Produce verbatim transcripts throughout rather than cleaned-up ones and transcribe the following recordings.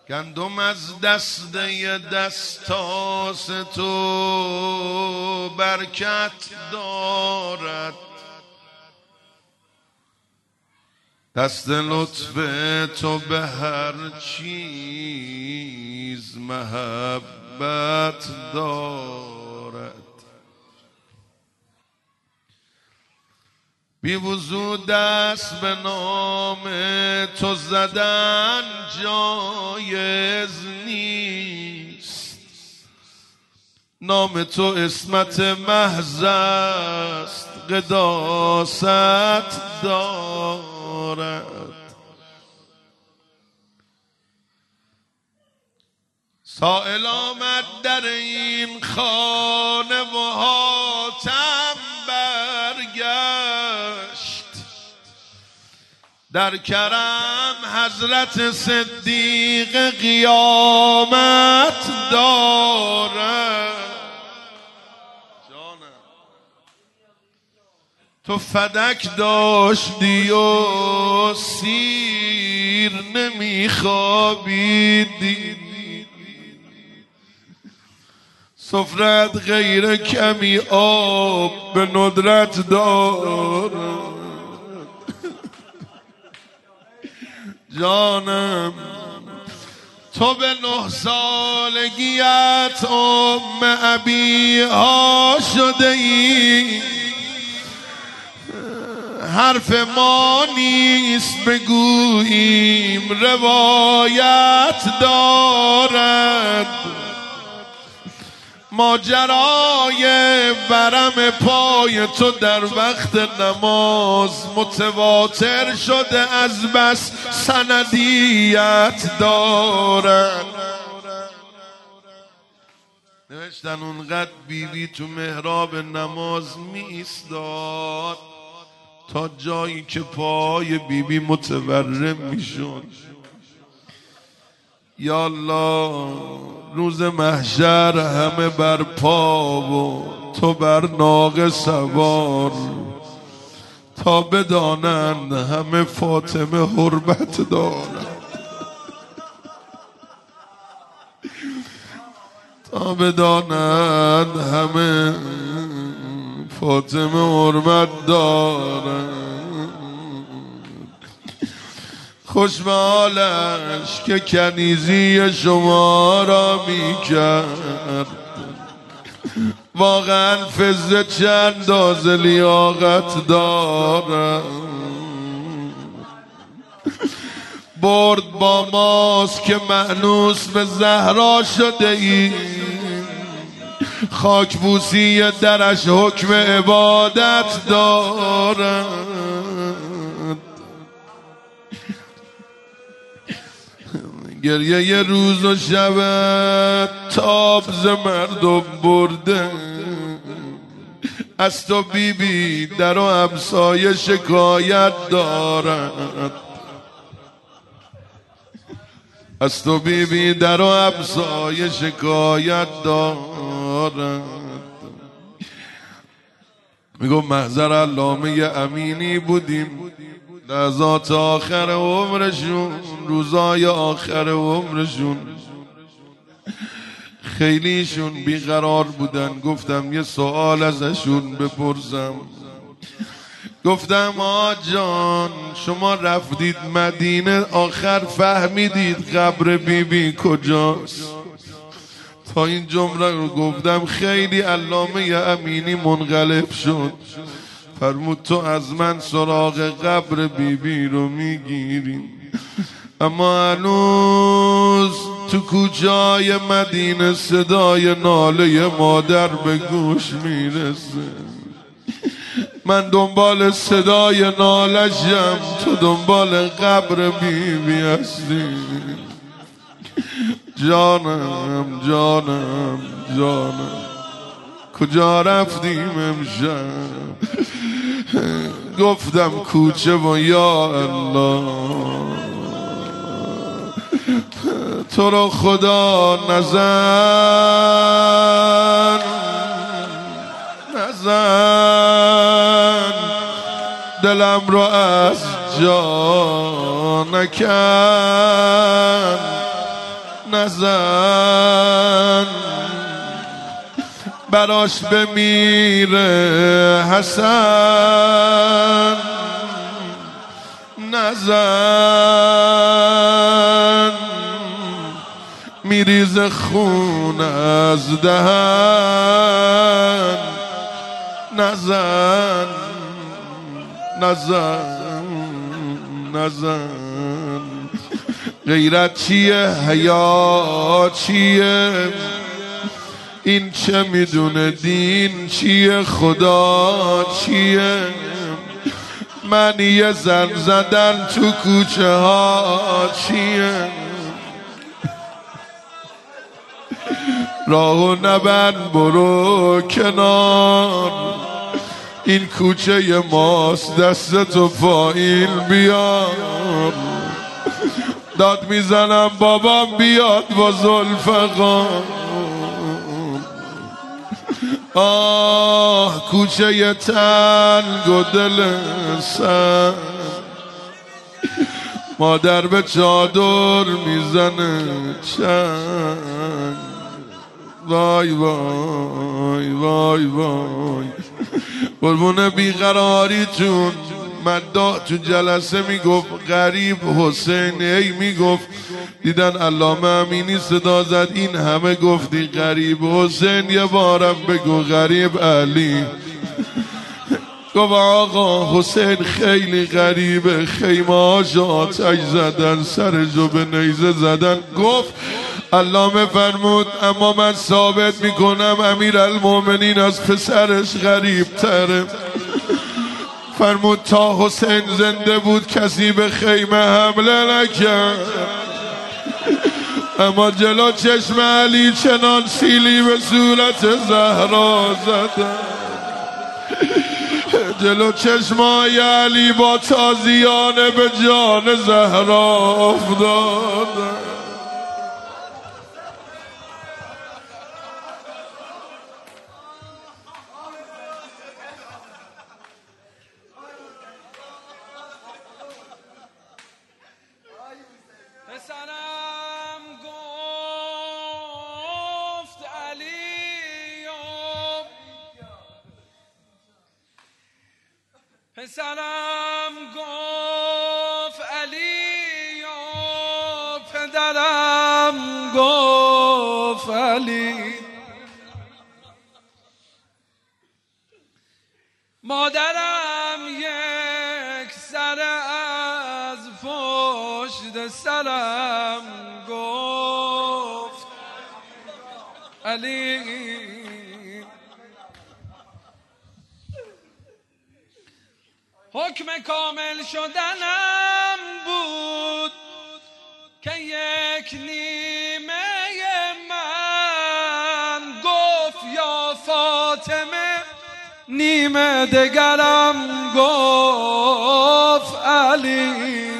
گندم از دسته دستاس تو برکت دارد، دست لطف تو به هر چیز محبت دارد. بی وضو دست به نام تو زدن جایز نیست، نام تو اسمت محض است قداست دارد. سائل آمد در این خانه و حاتم برگشت، در کرم حضرت صدیق قیامت دارد. تو فدک داشتی و سیر نمیخوابیدی، سفرت غیر کمی آب به ندرت دارد. جانم تو به نه سالگیت ام ابیها شده ای، حرف ما نیست بگوییم روایت دارد. ماجرای برم پای تو در وقت نماز متواتر شده از بس سندیت دارد. نوشتن اونقدر بیبی تو محراب نماز می ایستاد تا جایی که پای بیبی متورم می شد. یا الله روز محشر همه بر پا و تو بر ناقه سوار، تا بدانند همه فاطمه حرمت دارد، تا بدانند همه فاطمه حرمت دارد. خوش به حالش که کنیزی شما را می کرد، واقعا فزه چند اندازه لیاقت دارد. برد با ماست که مأنوس به زهرا شده ای، خاک بوسی درش حکم عبادت دارد. گریه یه روز و شب تاب ز مردم برده، از تو بی بی در و همسایه شکایت دارد، از تو بی بی در و همسایه شکایت دارد. میگم محضر علامه امینی بودیم، لحظات آخر عمرشون، روزای آخر عمرشون، خیلیشون بیقرار بودن. گفتم یه سوال ازشون بپرسم. گفتم آقا جان شما رفتید مدینه، آخر فهمیدید قبر بی بی کجاست؟ تا این جمله رو گفتم خیلی علامه امینی منقلب شد، فرمود تو از من سراغ قبر بی بی رو میگیریم، اما هنوز تو کوچه‌های مدینه صدای ناله مادر به گوش میرسه. من دنبال صدای نالشم، تو دنبال قبر بی بی هستی. جانم جانم جانم کجا رفتیم امشب؟ گفتم کوچه و یا الله تو رو خدا نزن نزن، دلم رو از جا نکن، نزن براش بمیره حسن نزن میریز خون از دهن نزن نزن نزن غیرت چیه حیا چیه این چه میدونه دین چیه خدا چیه من یه زن زدن تو کوچه ها چیه راهو نبند برو کنار این کوچه ی ماست دستتو پایین بیار داد میزنم بابام بیاد با ذوالفقار آه کوچه ی تنگ و دل سنگ مادر به چادر میزنه چنگ وای وای وای وای قربون بیقراریتون مداح تو جلسه میگفت غریب حسین ای میگفت دیدن علامه امینی صدا زد این همه گفتی غریب حسین یه بارم بگو غریب علی گفت آقا حسین خیلی غریبه خیمه هاش آتش زدن سرشو به نیزه زدن گفت علامه فرمود اما من ثابت میکنم امیرالمومنین از پسرش غریب تره فرمود تا حسین زنده بود کسی به خیمه حمله نکرد اما جلو چشم علی چنان سیلی به صورت زهرا زدن جلو چشمای علی با تازیانه به جان زهرا افتادن پسرم گفت علیوم پسرم گفت علیوم پدرم گفت علی مادرم یک سر از پشت سرم گفت علی حکم کامل شدنم بود که یک نیمه من گفت یا فاطمه نیمه دگرم گفت علی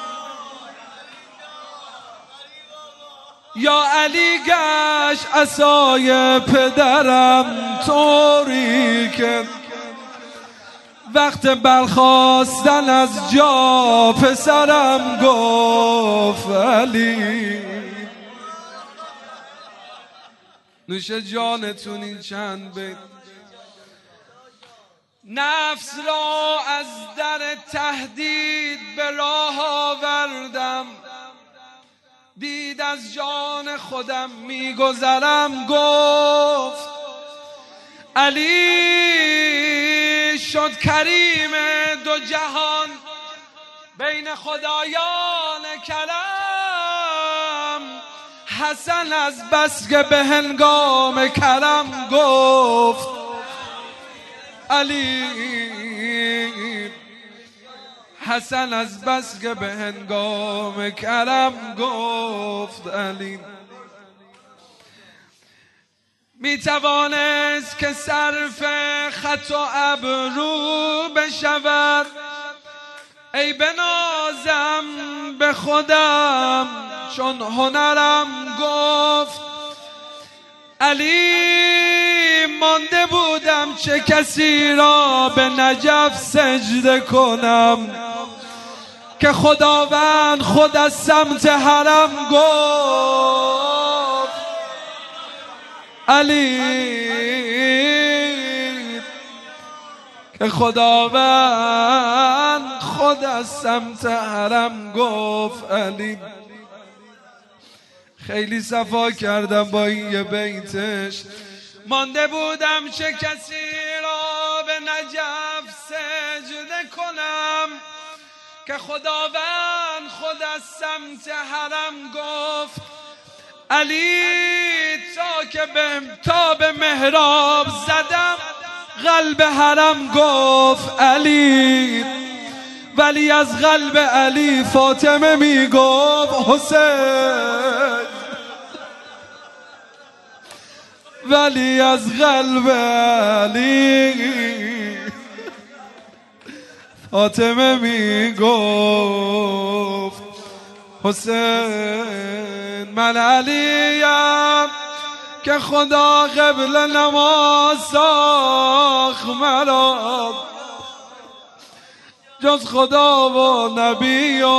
یا علی گشت عصای پدرم طوری که وقت برخاستن از جا پسرم گفت علی نوش جانتون این چند بیت نفس را از در تهدید به راه آوردم دید از جان خودم میگذرم گفت علی شد کریم دو جهان بین خدایان کرم حسن از بس که به هنگام کرم گفت علی حسن از بس که به هنگام کرم گفت علی می توانست که صرف خط و ابرو بشود ای بنازم به خودم چون هنرم گفت علی مانده بودم چه کسی را به نجف سجده کنم که خداوند خود از سمت حرم گفت علی که خداوند خود از سمت حرم گفت علی. خیلی صفا کردم با این یه بیتش، مانده بودم چه کسی را به نجف سجده کنم که خداوند خود از سمت حرم گفت علی تا که به تا به محراب زدم قلب حرم گفت علی، ولی از قلب علی فاطمه می گفت حسین، ولی از قلب علی فاطمه می گفت حسین. من علیم که خدا قبل نماز ساخت مرا، جز خدا و نبی و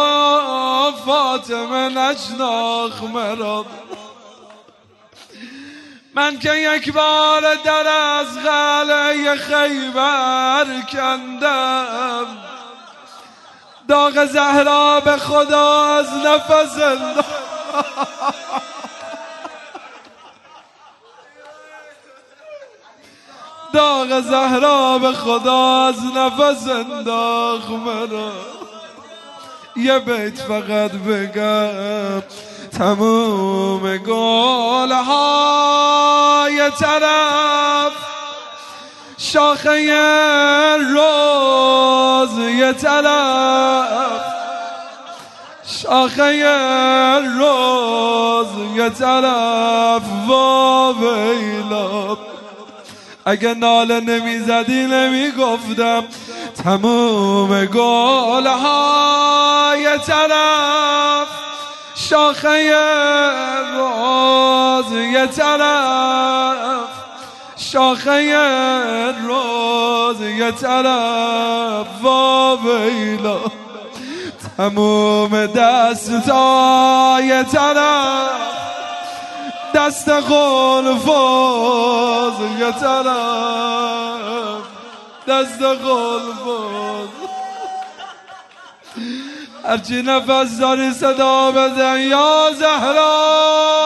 فاطمه نشناخت مرا. من که یک بار در از قلعه خیبر کندم، داغ زهرا به خدا از نفس داغ زهرا به خدا از نفس انداخت مرا. یه بیت فقط بگم، تموم گلهای طرف شاخه روز یه طرف، شاخه روز یه طرف. وا ویلا اگه ناله نمی زدی نمی گفتم تموم گلهای طرف شاخه روز یه طرف، شاخه روز یه طرف. وا ویلا تموم دستای طرف، دست غلفاز یه طرف، دست غلفاز. هرچی نفس داری صدا بزن یا زهرا.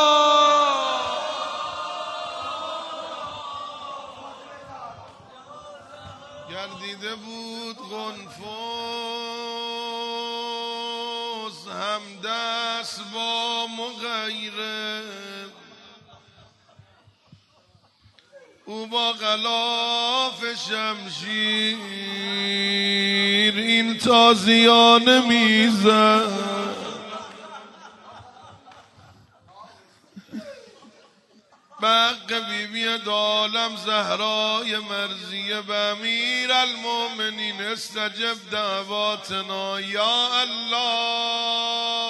گردیده بود قنفذ هم دست با مغیره، او با غلاف شمشیر این تازیانه میزد. بق بیبی دالم زهرای مرزیه به امیر المؤمنین استجب دعواتنا یا الله.